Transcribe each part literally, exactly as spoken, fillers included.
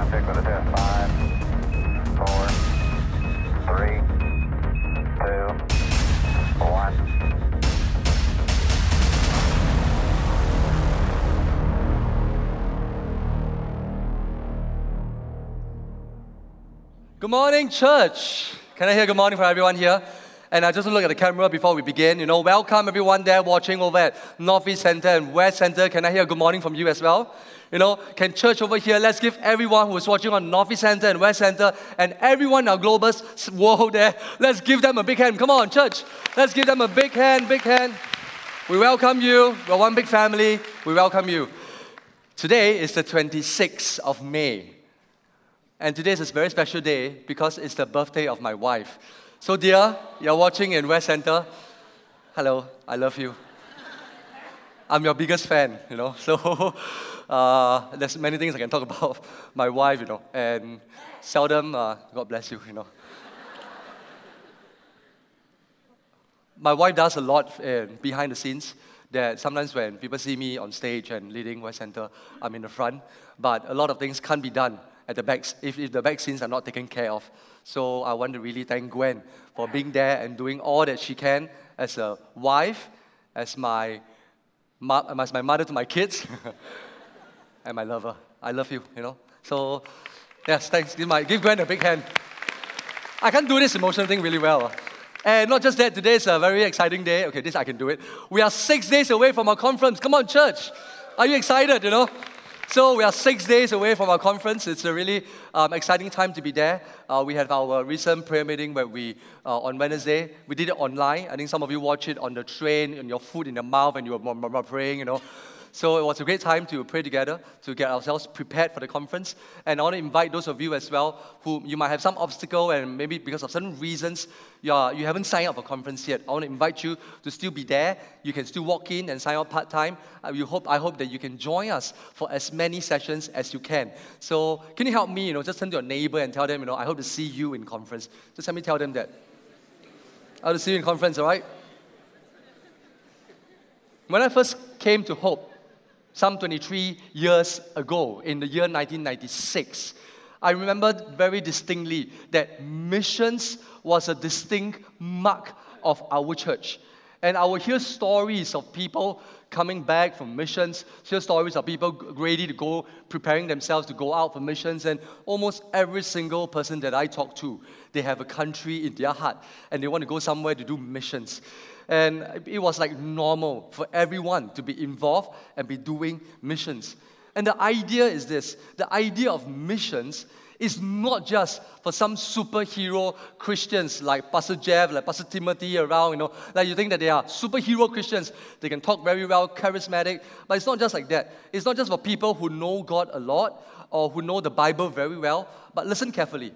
Stick with it there. Five, four, three, two, one. Good morning, church. Can I hear good morning from everyone here? And I just look at the camera before we begin. You know, welcome everyone there watching over at Northeast Center and West Center. Can I hear good morning from you as well? You know, can church over here, let's give everyone who is watching on Northeast Center and West Center and everyone in our global world there, let's give them a big hand. Come on, church. Let's give them a big hand, big hand. We welcome you. We're one big family. We welcome you. Today is the twenty-sixth of May. And today is a very special day because it's the birthday of my wife. So dear, you're watching in West Center. Hello, I love you. I'm your biggest fan, you know. So uh, there's many things I can talk about my wife, you know. And seldom, uh, God bless you, you know. My wife does a lot uh, behind the scenes. That sometimes when people see me on stage and leading West Center, I'm in the front. But a lot of things can't be done at the back if, if the back scenes are not taken care of. So I want to really thank Gwen for being there and doing all that she can as a wife, as my, as my mother to my kids, and my lover. I love you, you know. So, yes, thanks. Give, my, give Gwen a big hand. I can't do this emotional thing really well. And not just that, today is a very exciting day. Okay, this I can do it. We are six days away from our conference. Come on, church. Are you excited, you know? So we are six days away from our conference. It's a really um, exciting time to be there. Uh, we had our recent prayer meeting where we, uh, on Wednesday, we did it online. I think some of you watch it on the train, on your food in your mouth, and you were praying, you know. So it was a great time to pray together, to get ourselves prepared for the conference. And I want to invite those of you as well who you might have some obstacle and maybe because of certain reasons you, are, you haven't signed up for conference yet. I want to invite you to still be there. You can still walk in and sign up part-time. Uh, you hope, I hope that you can join us for as many sessions as you can. So can you help me, you know, just turn to your neighbor and tell them, you know, I hope to see you in conference. Just let me tell them that. I hope to see you in conference, all right? When I first came to Hope, some twenty-three years ago, in the year nineteen ninety-six, I remember very distinctly that missions was a distinct mark of our church. And I would hear stories of people coming back from missions, hear stories of people ready to go, preparing themselves to go out for missions, and almost every single person that I talk to, they have a country in their heart, and they want to go somewhere to do missions. And it was like normal for everyone to be involved and be doing missions. And the idea is this, the idea of missions is not just for some superhero Christians like Pastor Jeff, like Pastor Timothy around, you know, like you think that they are superhero Christians, they can talk very well, charismatic, but it's not just like that. It's not just for people who know God a lot or who know the Bible very well, but listen carefully.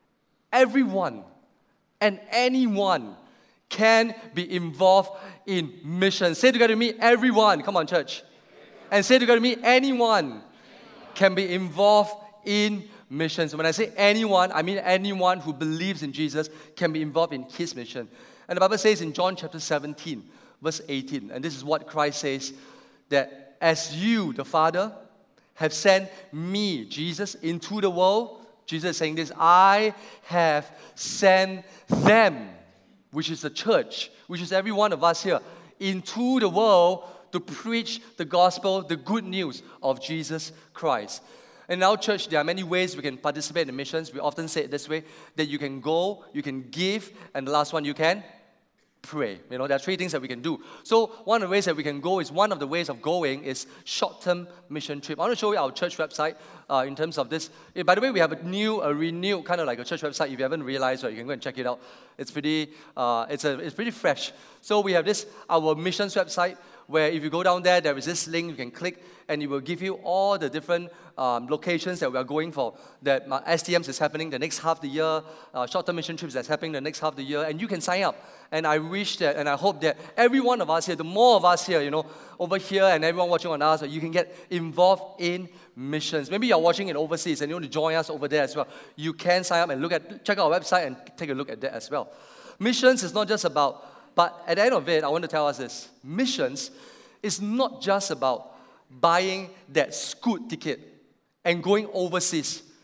Everyone and anyone can be involved in missions. Say together to me, everyone. Come on, church. And say together to me, anyone can be involved in missions. When I say anyone, I mean anyone who believes in Jesus can be involved in His mission. And the Bible says in John chapter seventeen, verse eighteen, and this is what Christ says, that as you, the Father, have sent me, Jesus, into the world, Jesus is saying this, I have sent them, which is the church, which is every one of us here, into the world to preach the gospel, the good news of Jesus Christ. In our church, there are many ways we can participate in missions. We often say it this way, that you can go, you can give, and the last one, you can pray. You know, there are three things that we can do. So one of the ways that we can go is, one of the ways of going is short-term mission trip. I want to show you our church website uh, in terms of this. Eh, by the way, we have a new, a renewed, kind of like a church website. If you haven't realized, right, you can go and check it out. It's pretty, uh, it's, a, it's pretty fresh. So we have this, our missions website, where if you go down there, there is this link you can click, and it will give you all the different um, locations that we are going for. That uh, S T Ms is happening the next half the year, uh, short-term mission trips that's happening the next half the year, and you can sign up. And I wish that, and I hope that every one of us here, the more of us here, you know, over here, and everyone watching on us, you can get involved in missions. Maybe you're watching it overseas and you want to join us over there as well. You can sign up and look at, check out our website and take a look at that as well. Missions is not just about, but at the end of it, I want to tell us this. Missions is not just about buying that Scoot ticket and going overseas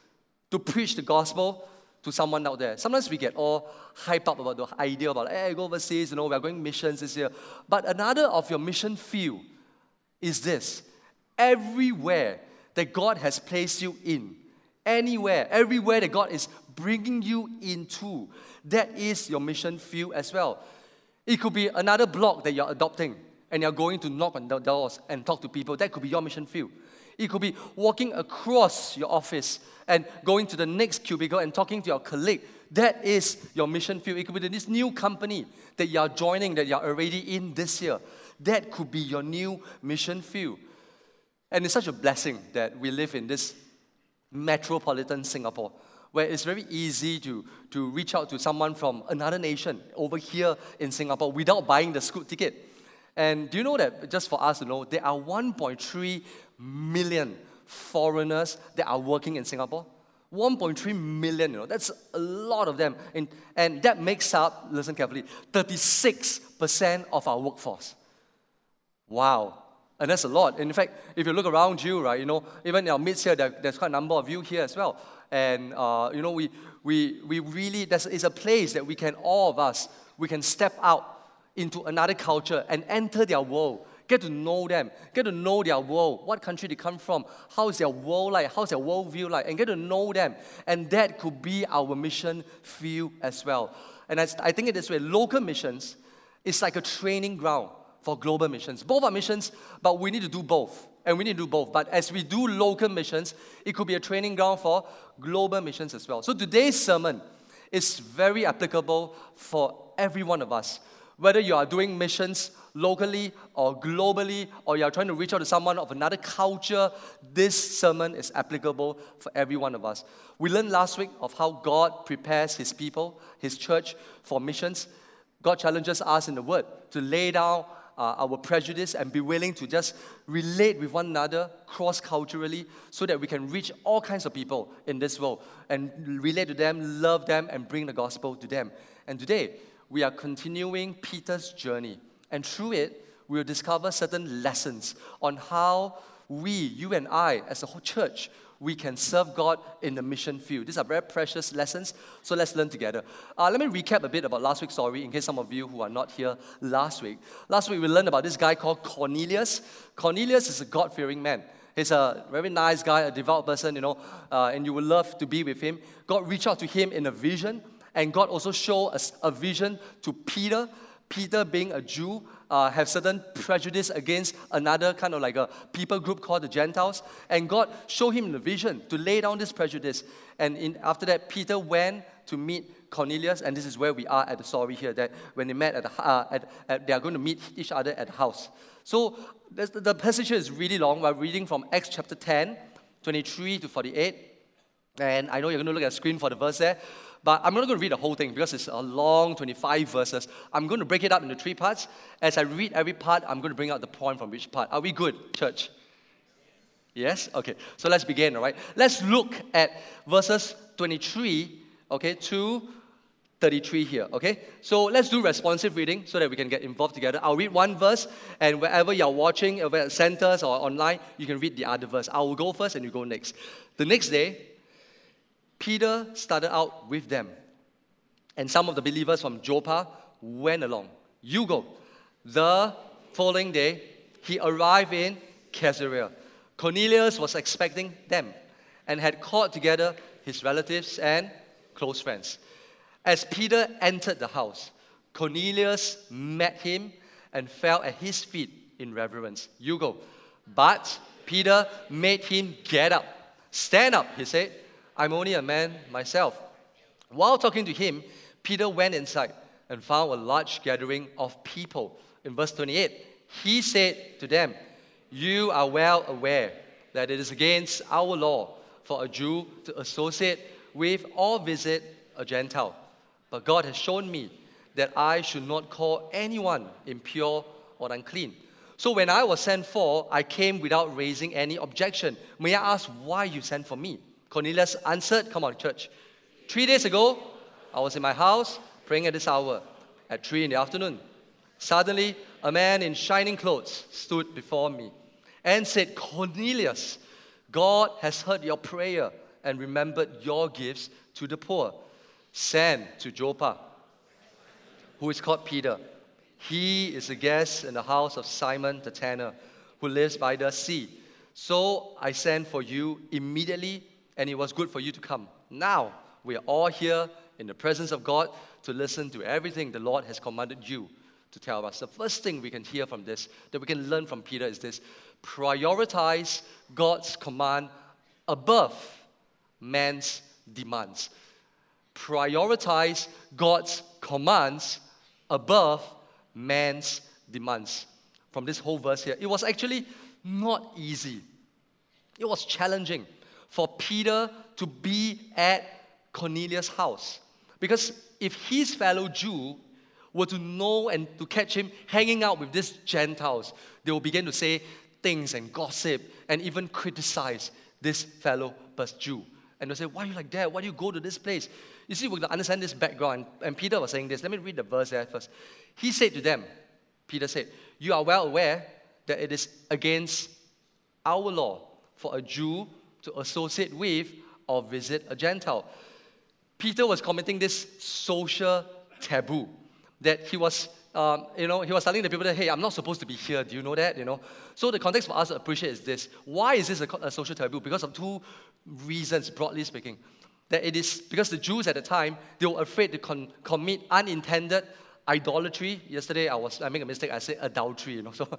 to preach the gospel to someone out there. Sometimes we get all hyped up about the idea about, hey, go overseas, you know, we are going missions this year. But another of your mission field is this. Everywhere that God has placed you in, anywhere, everywhere that God is bringing you into, that is your mission field as well. It could be another block that you're adopting and you're going to knock on the doors and talk to people. That could be your mission field. It could be walking across your office and going to the next cubicle and talking to your colleague. That is your mission field. It could be this new company that you're joining, that you're already in this year. That could be your new mission field. And it's such a blessing that we live in this metropolitan Singapore, where it's very easy to, to reach out to someone from another nation over here in Singapore without buying the Scoot ticket. And do you know that, just for us to know, there are one point three million foreigners that are working in Singapore? one point three million, you know, that's a lot of them. And, and that makes up, listen carefully, thirty-six percent of our workforce. Wow. And that's a lot. And in fact, if you look around you, right, you know, even in our midst here, there, there's quite a number of you here as well. And, uh, you know, we, we, we really, there's is a place that we can, all of us, we can step out into another culture and enter their world. Get to know them. Get to know their world. What country they come from. How is their world like? How's their worldview like? And get to know them. And that could be our mission field as well. And I, I think it this way. Local missions is like a training ground for global missions. Both are missions, but we need to do both. And we need to do both. But as we do local missions, it could be a training ground for global missions as well. So today's sermon is very applicable for every one of us. Whether you are doing missions locally or globally, or you are trying to reach out to someone of another culture, this sermon is applicable for every one of us. We learned last week of how God prepares His people, His church, for missions. God challenges us in the Word to lay down uh, our prejudice and be willing to just relate with one another cross-culturally so that we can reach all kinds of people in this world and relate to them, love them, and bring the gospel to them. And today, we are continuing Peter's journey. And through it, we will discover certain lessons on how we, you and I, as a whole church, we can serve God in the mission field. These are very precious lessons, so let's learn together. Uh, let me recap a bit about last week's story in case some of you who are not here last week. Last week, we learned about this guy called Cornelius. Cornelius is a God-fearing man. He's a very nice guy, a devout person, you know, uh, and you will love to be with him. God reached out to him in a vision, and God also showed us a vision to Peter. Peter, being a Jew, uh, have certain prejudice against another kind of like a people group called the Gentiles. And God showed him the vision to lay down this prejudice. And in, after that, Peter went to meet Cornelius, and this is where we are at the story here, that when they met at the, uh, at, at, they are going to meet each other at the house. So the, the passage here is really long. We're reading from Acts chapter ten, twenty-three to forty-eight. And I know you're going to look at the screen for the verse there. But I'm not going to read the whole thing because it's a long twenty-five verses. I'm going to break it up into three parts. As I read every part, I'm going to bring out the point from each part. Are we good, church? Yes? Okay. So let's begin, all right? Let's look at verses twenty-three, okay, to thirty-three here, okay? So let's do responsive reading so that we can get involved together. I'll read one verse, and wherever you're watching, whether at centers or online, you can read the other verse. I will go first and you go next. The next day, Peter started out with them, and some of the believers from Joppa went along. You go. The following day, he arrived in Caesarea. Cornelius was expecting them and had called together his relatives and close friends. As Peter entered the house, Cornelius met him and fell at his feet in reverence. You go. But Peter made him get up. Stand up, he said. I'm only a man myself. While talking to him, Peter went inside and found a large gathering of people. In verse twenty-eight, he said to them, you are well aware that it is against our law for a Jew to associate with or visit a Gentile. But God has shown me that I should not call anyone impure or unclean. So when I was sent for, I came without raising any objection. May I ask why you sent for me? Cornelius answered, come on, church. Three days ago, I was in my house praying at this hour, at three in the afternoon. Suddenly, a man in shining clothes stood before me and said, Cornelius, God has heard your prayer and remembered your gifts to the poor. Send to Joppa, who is called Peter. He is a guest in the house of Simon the tanner, who lives by the sea. So I sent for you immediately, and it was good for you to come. Now we are all here in the presence of God to listen to everything the Lord has commanded you to tell us. The first thing we can hear from this, that we can learn from Peter, is this: prioritize God's command above man's demands. Prioritize God's commands above man's demands. From this whole verse here, it was actually not easy. It was challenging for Peter to be at Cornelius' house. Because if his fellow Jew were to know and to catch him hanging out with these Gentiles, they will begin to say things and gossip and even criticize this fellow Jew. And they'll say, why are you like that? Why do you go to this place? You see, we're going to understand this background. And Peter was saying this. Let me read the verse there first. He said to them, Peter said, you are well aware that it is against our law for a Jew to associate with or visit a Gentile. Peter was committing this social taboo that he was, um, you know, he was telling the people that, hey, I'm not supposed to be here. Do you know that? You know. So the context for us to appreciate is this: why is this a, a social taboo? Because of two reasons, broadly speaking. That it is because the Jews at the time, they were afraid to con- commit unintended idolatry. Yesterday, I was I made a mistake. I said adultery. You know, so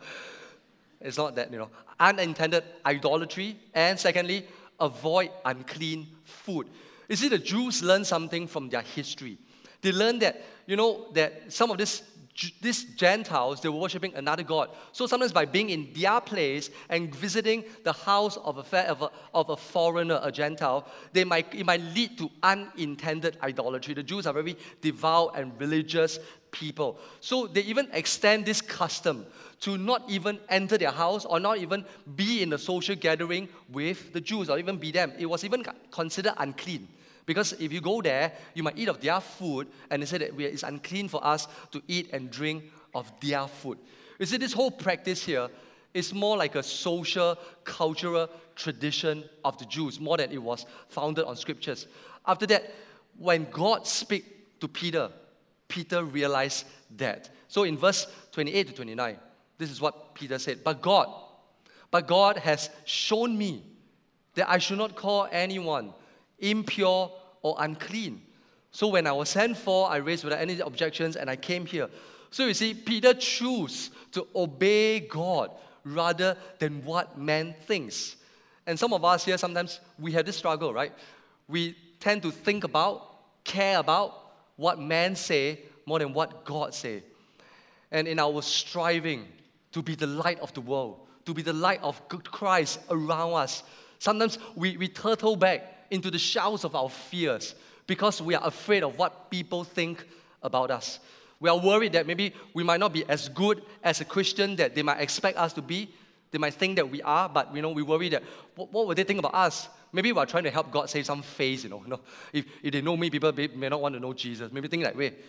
it's not that. You know, unintended idolatry, and secondly, avoid unclean food. You see, the Jews learned something from their history. They learned that, you know, that some of this, these Gentiles, they were worshipping another god. So sometimes by being in their place and visiting the house of a, of a, of a foreigner, a Gentile, they might, it might lead to unintended idolatry. The Jews are very devout and religious people. So they even extend this custom to not even enter their house or not even be in a social gathering with the Jews or even be them. It was even considered unclean. Because if you go there, you might eat of their food, and they say that it's unclean for us to eat and drink of their food. You see, this whole practice here is more like a social, cultural tradition of the Jews, more than it was founded on scriptures. After that, when God speak to Peter, Peter realized that. So in verse twenty-eight to twenty-nine, this is what Peter said: But God, but God has shown me that I should not call anyone impure or unclean. So when I was sent for, I raised without any objections, and I came here. So you see, Peter chose to obey God rather than what man thinks. And some of us here, sometimes we have this struggle, right? We tend to think about, care about what man say more than what God say. And in our striving to be the light of the world, to be the light of Christ around us, sometimes we, we turtle back into the shells of our fears because we are afraid of what people think about us. We are worried that maybe we might not be as good as a Christian that they might expect us to be. They might think that we are, but you know, we worry that what, what would they think about us? Maybe we are trying to help God save some face, you know. You know if, if they know me, people may not want to know Jesus. Maybe think that way.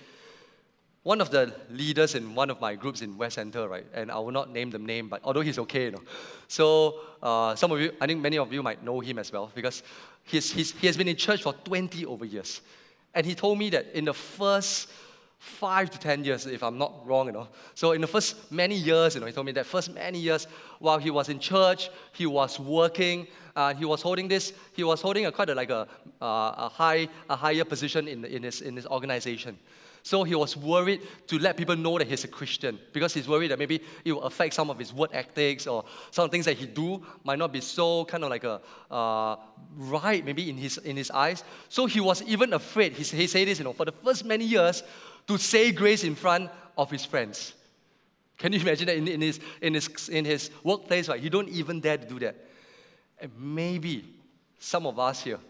One of the leaders in one of my groups in West Center, right, and I will not name the name, but although he's okay, you know. So uh, some of you, I think many of you might know him as well, because he's, he's, he has been in church for twenty over years. And he told me that in the first five to ten years, if I'm not wrong, you know. So in the first many years, you know, he told me that first many years, while he was in church, he was working, uh, he was holding this, he was holding a quite a, like a, uh, a high, a higher position in, in his in his organization. So he was worried to let people know that he's a Christian, because he's worried that maybe it will affect some of his work ethics, or some things that he do might not be so kind of like a uh, right maybe in his in his eyes. So he was even afraid. He, he said this, you know, for the first many years, to say grace in front of his friends. Can you imagine that in, in his in his in his workplace, right? He don't even dare to do that. And maybe some of us here,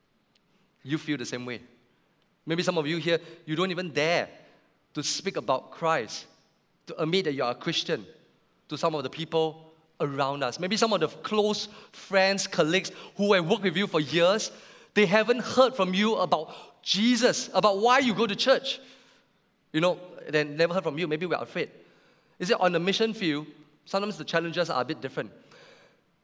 you feel the same way. Maybe some of you here, you don't even dare to speak about Christ, to admit that you are a Christian to some of the people around us. Maybe some of the close friends, colleagues who have worked with you for years, they haven't heard from you about Jesus, about why you go to church. You know, they never heard from you. Maybe we're afraid. Is it on the mission field? Sometimes the challenges are a bit different.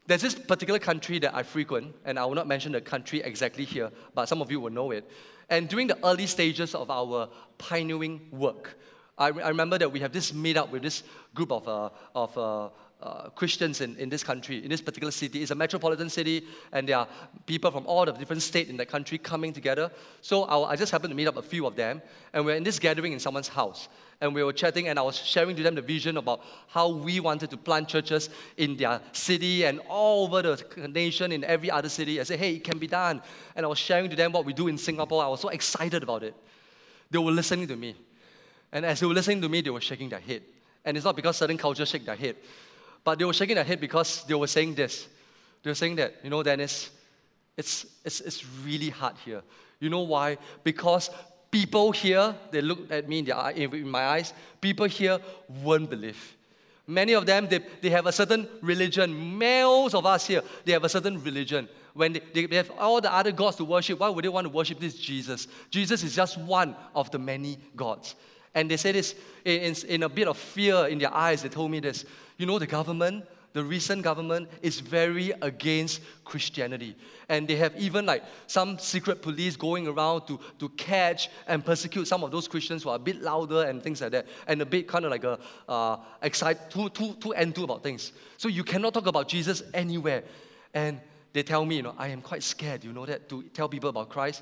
There's this particular country that I frequent, and I will not mention the country exactly here, but some of you will know it. And during the early stages of our pioneering work, I, I remember that we have this meetup with this group of, uh, of uh, uh, Christians in, in this country, in this particular city. It's a metropolitan city, and there are people from all the different states in that country coming together. So I, I just happened to meet up a few of them, and we're in this gathering in someone's house. And we were chatting, and I was sharing to them the vision about how we wanted to plant churches in their city and all over the nation, in every other city. I said, hey, it can be done. And I was sharing to them what we do in Singapore. I was so excited about it. They were listening to me. And as they were listening to me, they were shaking their head. And it's not because certain cultures shake their head, but they were shaking their head because they were saying this. They were saying that, you know, Dennis, it's, it's, it's really hard here. You know why? Because people here, they look at me in, their, in my eyes, people here won't believe. Many of them, they, they have a certain religion. Males of us here, they have a certain religion. When they, they have all the other gods to worship, why would they want to worship this Jesus? Jesus is just one of the many gods. And they say this in, in, in a bit of fear in their eyes. They told me this. You know, the government, the recent government is very against Christianity. And they have even like some secret police going around to, to catch and persecute some of those Christians who are a bit louder and things like that. And a bit kind of like a uh, excite, too, too, too enthused about things. So you cannot talk about Jesus anywhere. And they tell me, you know, I am quite scared, you know that, to tell people about Christ.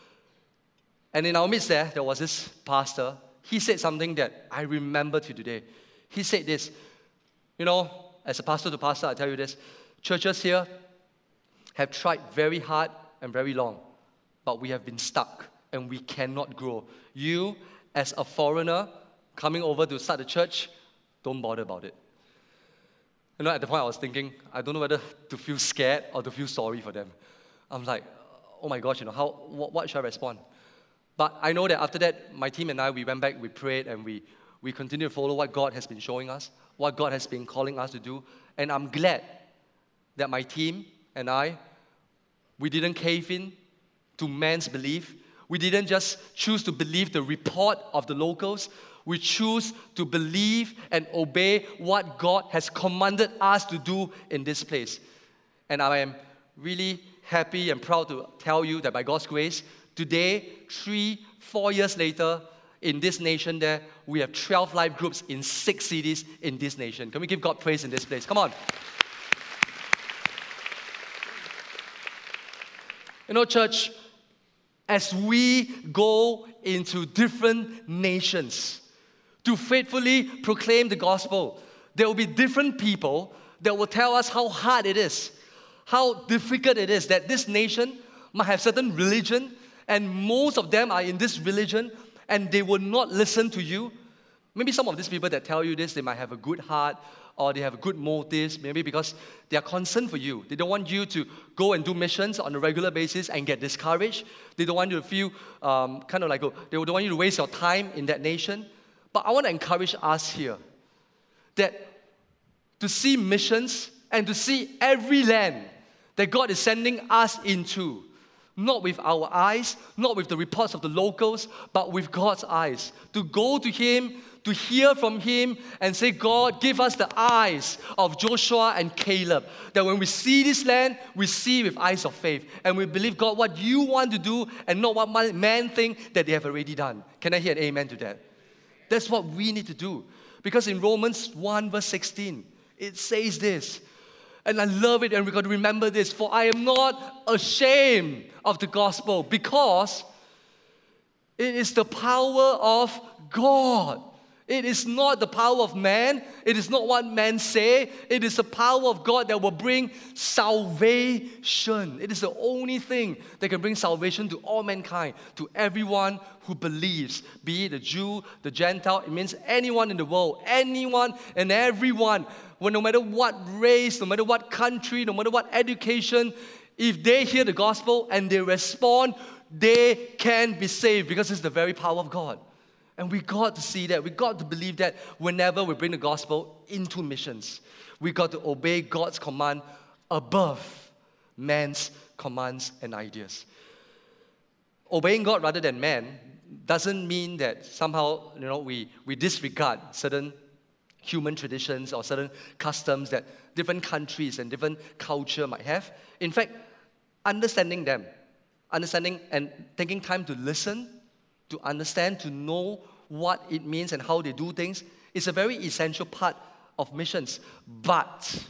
And in our midst there, there was this pastor. He said something that I remember to today. He said this, you know, as a pastor to pastor, I tell you this, churches here have tried very hard and very long, but we have been stuck and we cannot grow. You, as a foreigner coming over to start a church, don't bother about it. You know, at the point I was thinking, I don't know whether to feel scared or to feel sorry for them. I'm like, oh my gosh, you know, how, what, what should I respond? But I know that after that, my team and I, we went back, we prayed, and we, we continued to follow what God has been showing us, what God has been calling us to do. And I'm glad that my team and I, we didn't cave in to man's belief. We didn't just choose to believe the report of the locals. We choose to believe and obey what God has commanded us to do in this place. And I am really happy and proud to tell you that by God's grace, today, three, four years later, in this nation there, we have twelve life groups in six cities in this nation. Can we give God praise in this place? Come on. You know, church, as we go into different nations to faithfully proclaim the gospel, there will be different people that will tell us how hard it is, how difficult it is, that this nation might have certain religion, and most of them are in this religion, and they will not listen to you. Maybe some of these people that tell you this, they might have a good heart, or they have good motives, maybe because they are concerned for you. They don't want you to go and do missions on a regular basis and get discouraged. They don't want you to feel um, kind of like, a, they don't want you to waste your time in that nation. But I want to encourage us here that to see missions and to see every land that God is sending us into, not with our eyes, not with the reports of the locals, but with God's eyes. To go to Him, to hear from Him, and say, God, give us the eyes of Joshua and Caleb. That when we see this land, we see with eyes of faith. And we believe, God, what you want to do, and not what man think that they have already done. Can I hear an amen to that? That's what we need to do. Because in Romans one verse sixteen, it says this. And I love it, and we've got to remember this. For I am not ashamed of the gospel, because it is the power of God. It is not the power of man. It is not what men say. It is the power of God that will bring salvation. It is the only thing that can bring salvation to all mankind, to everyone who believes, be it the Jew, the Gentile. It means anyone in the world, anyone and everyone. Well, no matter what race, no matter what country, no matter what education, if they hear the gospel and they respond, they can be saved, because it's the very power of God. And we got to see that. We got to believe that whenever we bring the gospel into missions, we got to obey God's command above man's commands and ideas. Obeying God rather than man doesn't mean that somehow, you know, we, we disregard certain human traditions or certain customs that different countries and different culture might have. In fact, understanding them, understanding and taking time to listen, to understand, to know what it means and how they do things is a very essential part of missions. But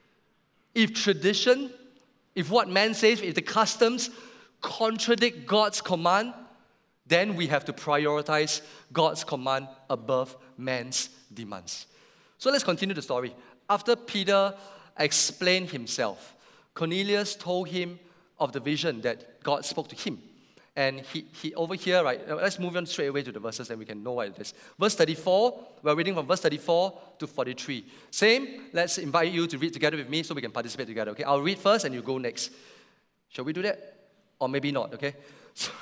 if tradition, if what man says, if the customs contradict God's command, then we have to prioritize God's command above man's demands. So let's continue the story. After Peter explained himself, Cornelius told him of the vision that God spoke to him. And he, he over here, right, let's move on straight away to the verses and we can know what it is. Verse thirty-four, we're reading from verse thirty-four to forty-three. Same, let's invite you to read together with me so we can participate together, okay? I'll read first and you go next. Shall we do that? Or maybe not, okay? So,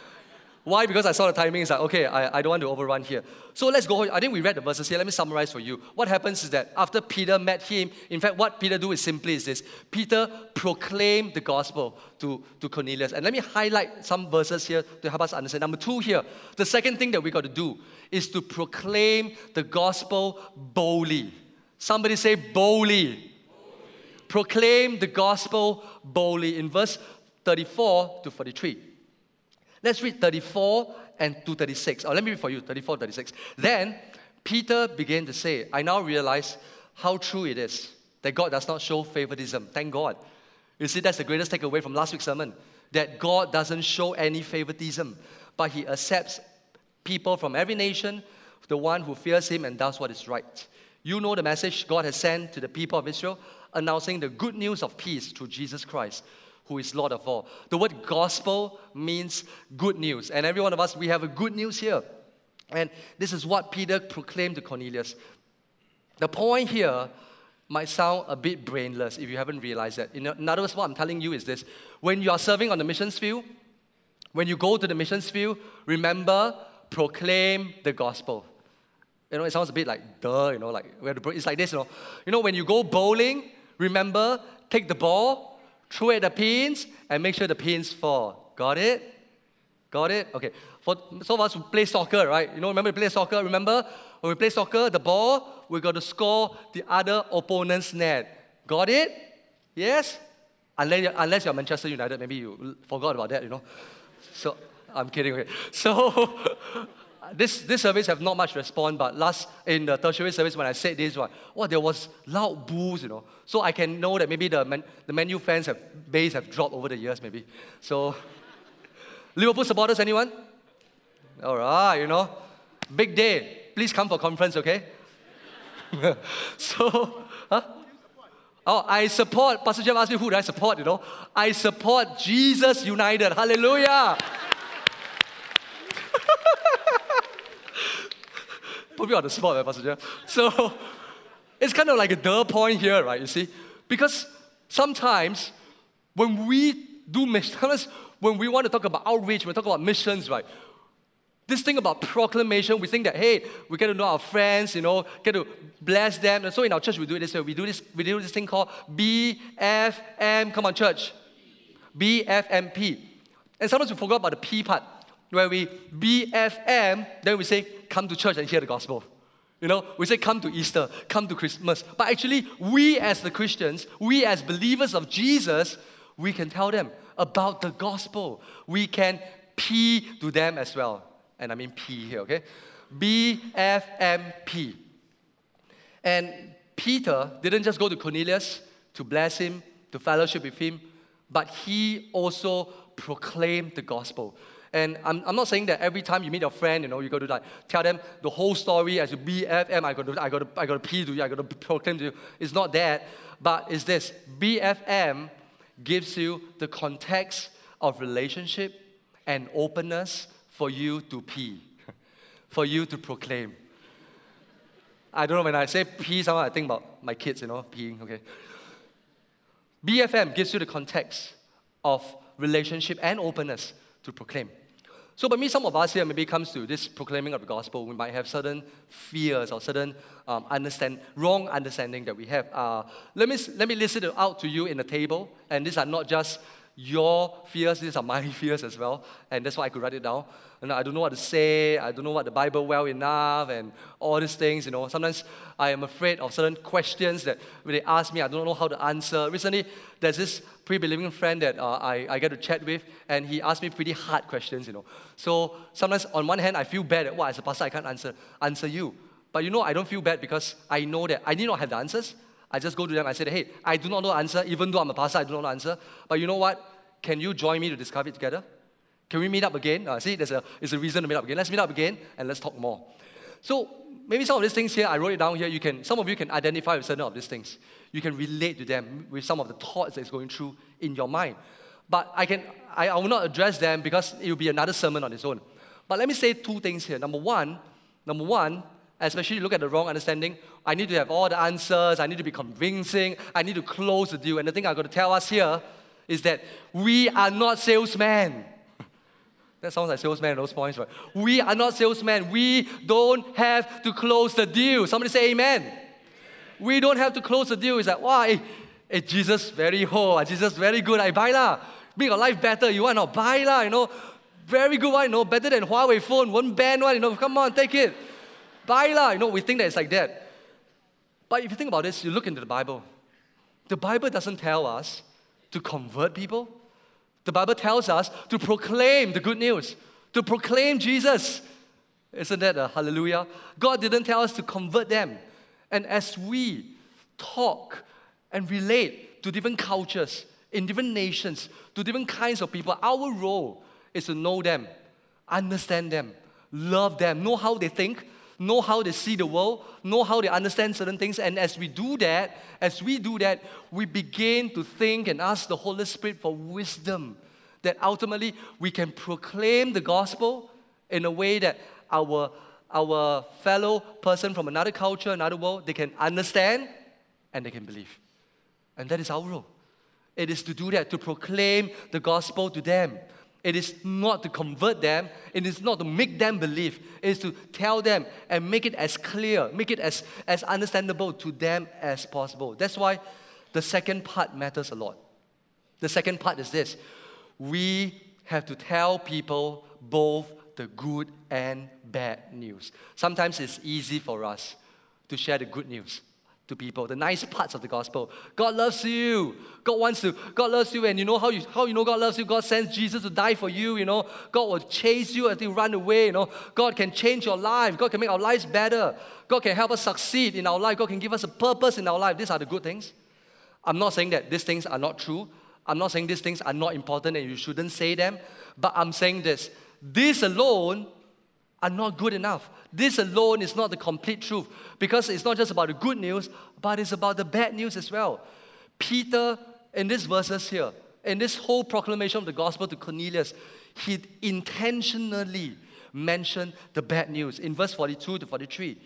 why? Because I saw the timing, it's like, okay, I, I don't want to overrun here. So let's go, I think we read the verses here, let me summarize for you. What happens is that after Peter met him, in fact, what Peter do is simply is this. Peter proclaimed the gospel to, to Cornelius. And let me highlight some verses here to help us understand. Number two here, the second thing that we got to do is to proclaim the gospel boldly. Somebody say boldly. boldly. Proclaim the gospel boldly in verse thirty-four to forty-three. Let's read thirty-four and to thirty-six. Oh, let me read for you, thirty-four, thirty-six. Then Peter began to say, I now realize how true it is that God does not show favoritism. Thank God. You see, that's the greatest takeaway from last week's sermon. That God doesn't show any favoritism, but He accepts people from every nation, the one who fears Him and does what is right. You know the message God has sent to the people of Israel, announcing the good news of peace through Jesus Christ, who is Lord of all. The word gospel means good news. And every one of us, we have a good news here. And this is what Peter proclaimed to Cornelius. The point here might sound a bit brainless if you haven't realized that. In other words, what I'm telling you is this. When you are serving on the missions field, when you go to the missions field, remember, proclaim the gospel. You know, it sounds a bit like, duh, you know, like, we have to, it's like this, you know. You know, when you go bowling, remember, take the ball, throw at the pins, and make sure the pins fall. Got it? Got it? Okay. For some of us who play soccer, right? You know, remember we play soccer? Remember, when we play soccer, the ball, we got to score the other opponent's net. Got it? Yes? Unless you're, unless you're Manchester United, maybe you forgot about that, you know. So, I'm kidding. Okay. So, This, this service have not much response, but last, in the tertiary service when I said this one, oh, there was loud boos, you know. So I can know that maybe the Man, the Man U fans have, base have dropped over the years, maybe. So, Liverpool supporters, anyone? All right, you know. Big day. Please come for conference, okay? So, huh? Oh, I support, Pastor Jeff asked me who do I support, you know. I support Jesus United. Hallelujah. Put me on the spot, right, Pastor Jeff? So, it's kind of like a duh point here, right, you see? Because sometimes, when we do missions, when we want to talk about outreach, when we talk about missions, right, this thing about proclamation, we think that, hey, we get to know our friends, you know, get to bless them. And so in our church, we do it this way. We do this, we do this thing called B F M. Come on, church. B F M P. And sometimes we forgot about the P part, where we B F M, then we say, come to church and hear the gospel. You know, we say, come to Easter, come to Christmas. But actually, we as the Christians, we as believers of Jesus, we can tell them about the gospel. We can P to them as well. And I mean P here, okay? B F M P. And Peter didn't just go to Cornelius to bless him, to fellowship with him, but he also proclaimed the gospel. And I'm, I'm not saying that every time you meet your friend, you know, you got to like tell them the whole story as you B F M, I got to, I got to, I got to P to you, I got to proclaim to you. It's not that, but it's this. B F M gives you the context of relationship and openness for you to P, for you to proclaim. I don't know, when I say P, somehow I think about my kids, you know, peeing, okay. B F M gives you the context of relationship and openness to proclaim. So, but me, some of us here, maybe comes to this proclaiming of the gospel, we might have certain fears or certain um, understand, wrong understanding that we have. Uh, let me let me list it out to you in the table, and these are not just your fears, these are my fears as well, and that's why I could write it down. And I don't know what to say, I don't know what the Bible well enough, and all these things, you know. Sometimes I am afraid of certain questions that when they ask me, I don't know how to answer. Recently, there's this pre-believing friend that uh, I, I get to chat with, and he asked me pretty hard questions, you know. So sometimes on one hand, I feel bad that, well, as a pastor, I can't answer, answer you. But you know, I don't feel bad because I know that I need not have the answers. I just go to them, I say, hey, I do not know the answer, even though I'm a pastor, I do not know the answer. But you know what? Can you join me to discover it together? Can we meet up again? Uh, see, there's a, there's a reason to meet up again. Let's meet up again and let's talk more. So maybe some of these things here, I wrote it down here. You can, some of you can identify with certain of these things. You can relate to them with some of the thoughts that's going through in your mind. But I can, I, I will not address them because it will be another sermon on its own. But let me say two things here. Number one, number one, especially look at the wrong understanding. I need to have all the answers. I need to be convincing. I need to close the deal. And the thing I'm going to tell us here is that we are not salesmen. That sounds like salesman, those points, right? We are not salesmen. We don't have to close the deal. Somebody say amen. We don't have to close the deal. It's like, wow, hey, hey, Jesus very ho, Jesus very good. I buy lah. Make your life better. You want to buy lah, you know. Very good one, you know. Better than Huawei phone. One band one, you know. Come on, take it. Buy lah. You know, we think that it's like that. But if you think about this, you look into the Bible. The Bible doesn't tell us to convert people. The Bible tells us to proclaim the good news, to proclaim Jesus. Isn't that a hallelujah? God didn't tell us to convert them. And as we talk and relate to different cultures, in different nations, to different kinds of people, our role is to know them, understand them, love them, know how they think, know how they see the world, know how they understand certain things. And as we do that, as we do that, we begin to think and ask the Holy Spirit for wisdom, that ultimately we can proclaim the gospel in a way that our, our fellow person from another culture, another world, they can understand and they can believe. And that is our role. It is to do that, to proclaim the gospel to them. It is not to convert them. It is not to make them believe. It is to tell them and make it as clear, make it as, as understandable to them as possible. That's why the second part matters a lot. The second part is this. We have to tell people both the good and bad news. Sometimes it's easy for us to share the good news to people, the nice parts of the gospel. God loves you. God wants to. God loves you, and you know how you how you know God loves you. God sends Jesus to die for you. You know, God will chase you until you run away. You know, God can change your life. God can make our lives better. God can help us succeed in our life. God can give us a purpose in our life. These are the good things. I'm not saying that these things are not true. I'm not saying these things are not important and you shouldn't say them. But I'm saying this: these alone are not good enough. This alone is not the complete truth, because it's not just about the good news, but it's about the bad news as well. Peter, in these verses here, in this whole proclamation of the gospel to Cornelius, he intentionally mentioned the bad news. In verse forty-two to forty-three,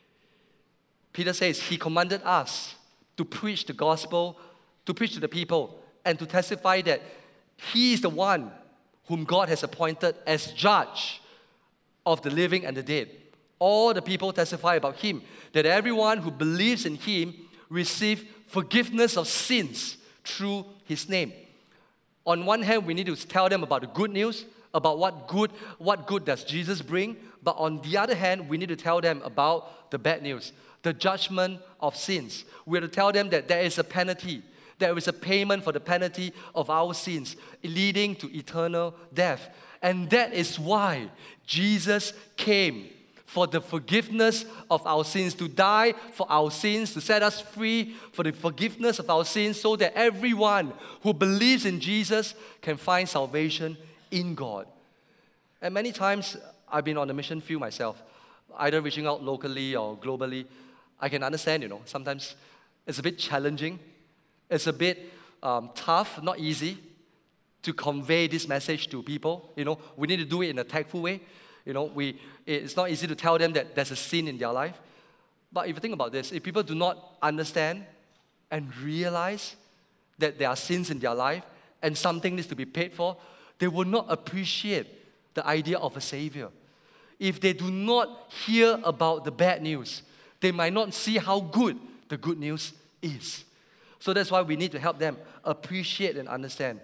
Peter says, he commanded us to preach the gospel, to preach to the people, and to testify that he is the one whom God has appointed as judge of the living and the dead. All the people testify about him, that everyone who believes in him receive forgiveness of sins through his name. On one hand, we need to tell them about the good news, about what good, what good does Jesus bring. But on the other hand, we need to tell them about the bad news, the judgment of sins. We have to tell them that there is a penalty. There is a payment for the penalty of our sins, leading to eternal death. And that is why Jesus came, for the forgiveness of our sins, to die for our sins, to set us free for the forgiveness of our sins, so that everyone who believes in Jesus can find salvation in God. And many times, I've been on the mission field myself, either reaching out locally or globally. I can understand, you know, sometimes it's a bit challenging. It's a bit um, tough, not easy to convey this message to people. You know, we need to do it in a tactful way. You know, we, it's not easy to tell them that there's a sin in their life. But if you think about this, if people do not understand and realize that there are sins in their life and something needs to be paid for, they will not appreciate the idea of a Savior. If they do not hear about the bad news, they might not see how good the good news is. So that's why we need to help them appreciate and understand.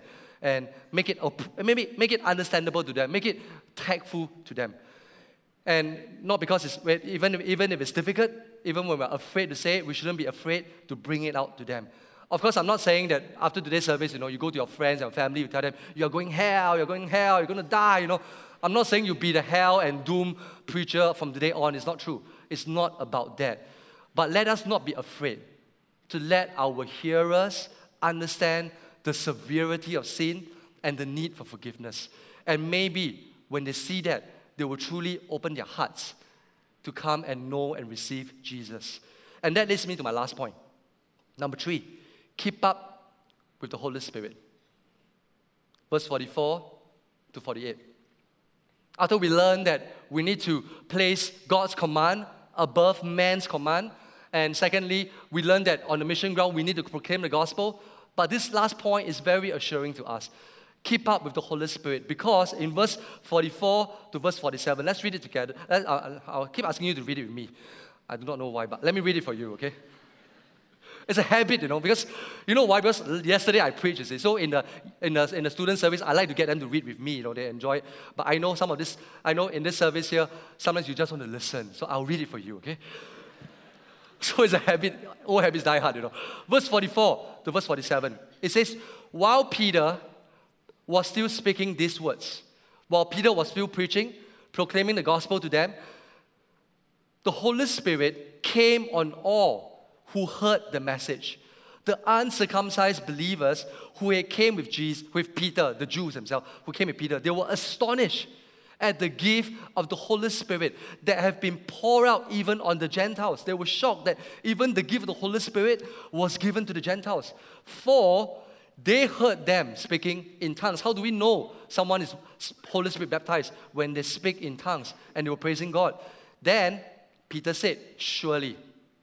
and make it, op- maybe make it understandable to them, make it tactful to them. And not because it's, even if, even if it's difficult, even when we're afraid to say it, we shouldn't be afraid to bring it out to them. Of course, I'm not saying that after today's service, you know, you go to your friends and family, you tell them, you're going hell, you're going hell, you're going to die, you know. I'm not saying you be the hell and doom preacher from today on. It's not true. It's not about that. But let us not be afraid to let our hearers understand the severity of sin and the need for forgiveness. And maybe when they see that, they will truly open their hearts to come and know and receive Jesus. And that leads me to my last point. Number three, keep up with the Holy Spirit. Verse forty-four to forty-eight. After we learn that we need to place God's command above man's command, and secondly, we learn that on the mission ground we need to proclaim the gospel, but this last point is very assuring to us. Keep up with the Holy Spirit, because in verse forty-four to verse forty-seven, let's read it together. I'll, I'll keep asking you to read it with me. I do not know why, but let me read it for you, okay? It's a habit, you know, because, you know why? Because yesterday I preached, you see. So in the, in the, in the student service, I like to get them to read with me, you know, they enjoy it. But I know some of this, I know in this service here, sometimes you just want to listen. So I'll read it for you, okay? So it's a habit, old habits die hard, you know. Verse forty-four to verse forty-seven, it says, while Peter was still speaking these words, while Peter was still preaching, proclaiming the gospel to them, the Holy Spirit came on all who heard the message. The uncircumcised believers who had came with Jesus, with Peter, the Jews themselves, who came with Peter, they were astonished at the gift of the Holy Spirit that have been poured out even on the Gentiles. They were shocked that even the gift of the Holy Spirit was given to the Gentiles. For they heard them speaking in tongues. How do we know someone is Holy Spirit baptized? When they speak in tongues and they were praising God. Then Peter said, surely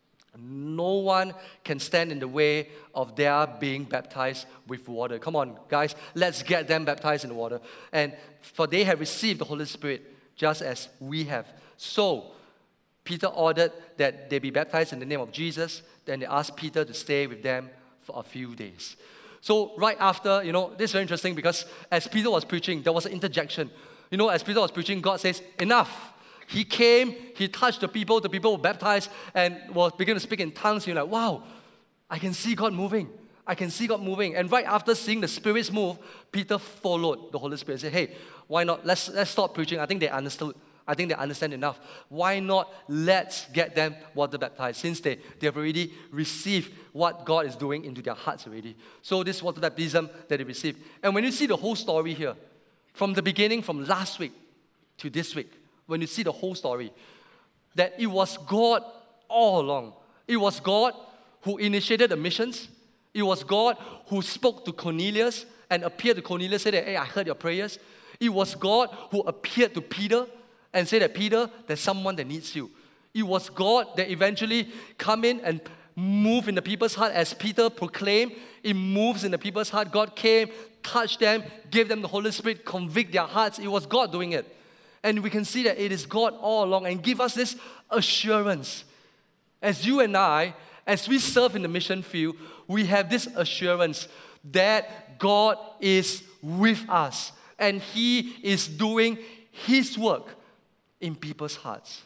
no one can stand in the way of their being baptized with water. Come on, guys, let's get them baptized in the water. And for they have received the Holy Spirit just as we have. So Peter ordered that they be baptized in the name of Jesus. Then they asked Peter to stay with them for a few days. So right after, you know, this is very interesting because as Peter was preaching, there was an interjection. You know, as Peter was preaching, God says, enough. He came, he touched the people, the people were baptized and was beginning to speak in tongues. You're like, wow, I can see God moving. I can see God moving. And right after seeing the Spirit's move, Peter followed the Holy Spirit. He said, hey, why not? Let's, let's stop preaching. I think they understood. I think they understand enough. Why not let's get them water baptized since they, they have already received what God is doing into their hearts already. So this water baptism that they received. And when you see the whole story here, from the beginning, from last week to this week, when you see the whole story, that it was God all along. It was God who initiated the missions. It was God who spoke to Cornelius and appeared to Cornelius, said that, hey, I heard your prayers. It was God who appeared to Peter and said that, Peter, there's someone that needs you. It was God that eventually come in and move in the people's heart as Peter proclaimed. It moves in the people's heart. God came, touched them, gave them the Holy Spirit, convict their hearts. It was God doing it. And we can see that it is God all along and give us this assurance. As you and I, as we serve in the mission field, we have this assurance that God is with us and He is doing His work in people's hearts.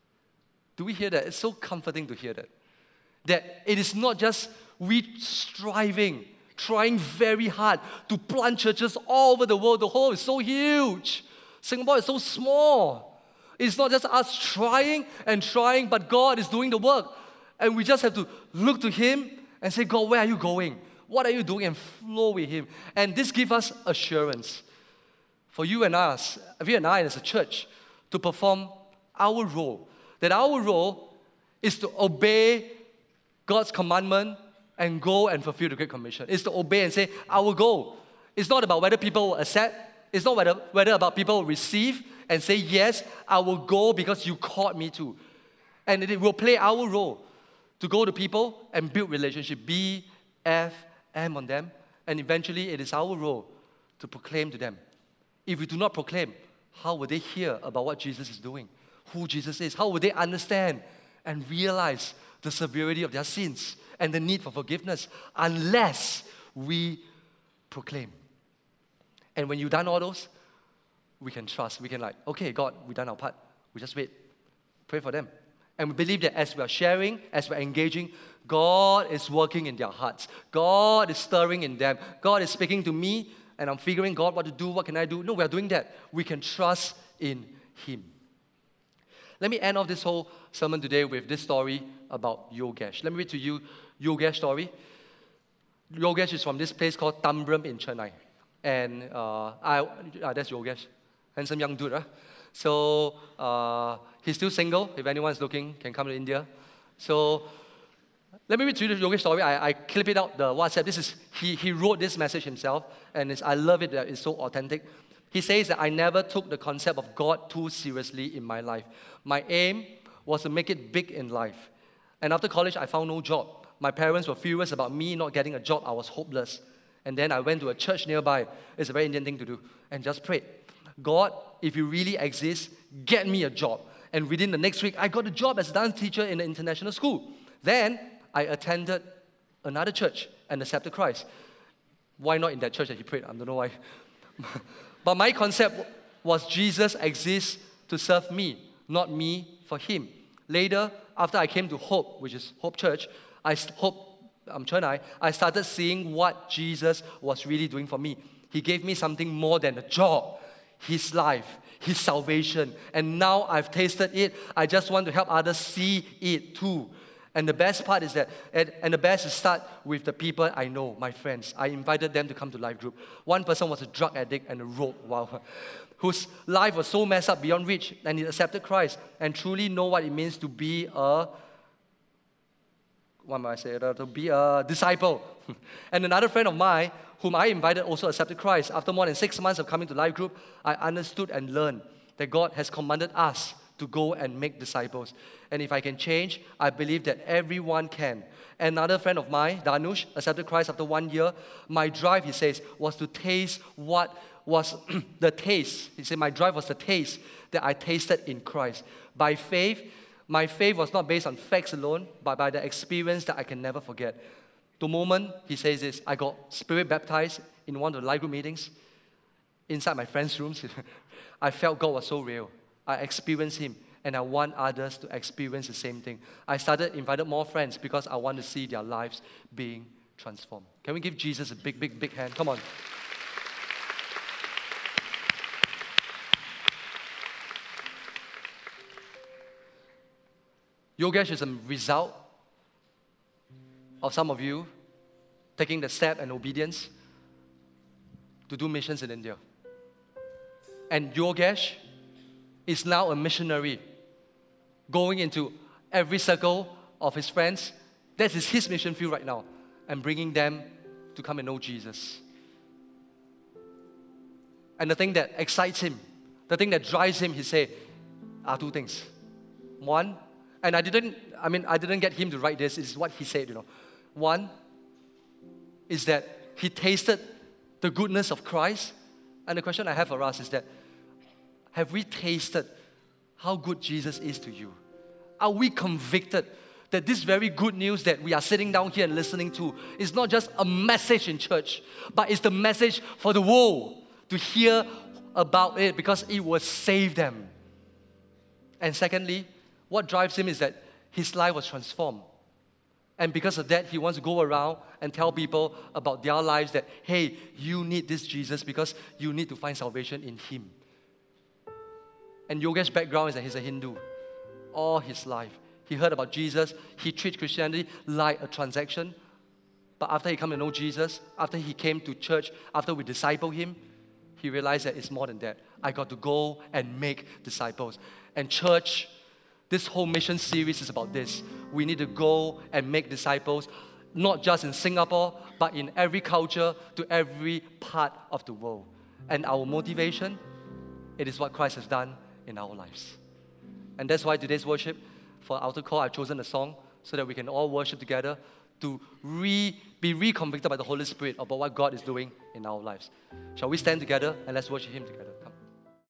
Do we hear that? It's so comforting to hear that. That it is not just we striving, trying very hard to plant churches all over the world. The whole is so huge. Singapore is so small. It's not just us trying and trying, but God is doing the work. And we just have to look to Him and say, God, where are you going? What are you doing? And flow with Him. And this gives us assurance for you and us, you and I as a church, to perform our role. That our role is to obey God's commandment and go and fulfill the Great Commission. It's to obey and say, I will go. It's not about whether people will accept. It's not whether, whether about people receive and say, yes, I will go because you called me to. And it will play our role to go to people and build relationship, B, F, M on them. And eventually, it is our role to proclaim to them. If we do not proclaim, how will they hear about what Jesus is doing? Who Jesus is? How will they understand and realize the severity of their sins and the need for forgiveness unless we proclaim? And when you've done all those, we can trust. We can like, okay, God, we've done our part. We just wait. Pray for them. And we believe that as we are sharing, as we're engaging, God is working in their hearts. God is stirring in them. God is speaking to me, and I'm figuring, God, what to do, what can I do? No, we are doing that. We can trust in Him. Let me end off this whole sermon today with this story about Yogesh. Let me read to you Yogesh's story. Yogesh is from this place called Tambram in Chennai. And uh, I, uh, that's Yogesh. Handsome young dude, huh? So uh, he's still single. If anyone's looking, can come to India. So let me read to you the Yogesh story. I, I clip it out the WhatsApp. This is he, he wrote this message himself, and it's, I love it that it's so authentic. He says that I never took the concept of God too seriously in my life. My aim was to make it big in life. And after college, I found no job. My parents were furious about me not getting a job. I was hopeless. And then I went to a church nearby. It's a very Indian thing to do. And just prayed, God, if you really exist, get me a job. And within the next week, I got a job as a dance teacher in an international school. Then I attended another church and accepted Christ. Why not in that church that he prayed? I don't know why. But my concept was Jesus exists to serve me, not me for him. Later, after I came to Hope, which is Hope Church, I Hope um, Chennai, I started seeing what Jesus was really doing for me. He gave me something more than a job, His life, His salvation. And now I've tasted it. I just want to help others see it too. And the best part is that, and, and the best is start with the people I know, my friends. I invited them to come to Life Group. One person was a drug addict and a rogue, wow, whose life was so messed up beyond reach, and he accepted Christ and truly know what it means to be a, what am I saying, to be a disciple. And another friend of mine, whom I invited, also accepted Christ. After more than six months of coming to Life Group, I understood and learned that God has commanded us to go and make disciples. And if I can change, I believe that everyone can. Another friend of mine, Danush, accepted Christ after one year. My drive, he says, was to taste what was the taste. He said, my drive was the taste that I tasted in Christ. By faith, my faith was not based on facts alone, but by the experience that I can never forget. The moment, he says this, I got spirit baptized in one of the Life Group meetings, inside my friend's rooms, I felt God was so real. I experienced Him, and I want others to experience the same thing. I started invited more friends because I want to see their lives being transformed. Can we give Jesus a big, big, big hand? Come on. Yogesh is a result of some of you taking the step and obedience to do missions in India. And Yogesh is now a missionary going into every circle of his friends. That is his mission field right now, and bringing them to come and know Jesus. And the thing that excites him, the thing that drives him, he said, are two things. One, and I didn't, I mean, I didn't get him to write this, it's what he said, you know. One is that he tasted the goodness of Christ. And the question I have for us is that, have we tasted how good Jesus is to you? Are we convicted that this very good news that we are sitting down here and listening to is not just a message in church, but it's the message for the world to hear about it because it will save them? And secondly, what drives him is that his life was transformed. And because of that, he wants to go around and tell people about their lives that, hey, you need this Jesus because you need to find salvation in Him. And Yogesh's background is that he's a Hindu. All his life, he heard about Jesus. He treats Christianity like a transaction. But after he came to know Jesus, after he came to church, after we disciple him, he realized that it's more than that. I got to go and make disciples. And church, this whole mission series is about this. We need to go and make disciples, not just in Singapore, but in every culture, to every part of the world. And our motivation, it is what Christ has done in our lives. And that's why today's worship, for Altar Call, I've chosen a song so that we can all worship together to re, be reconvicted by the Holy Spirit about what God is doing in our lives. Shall we stand together and let's worship Him together?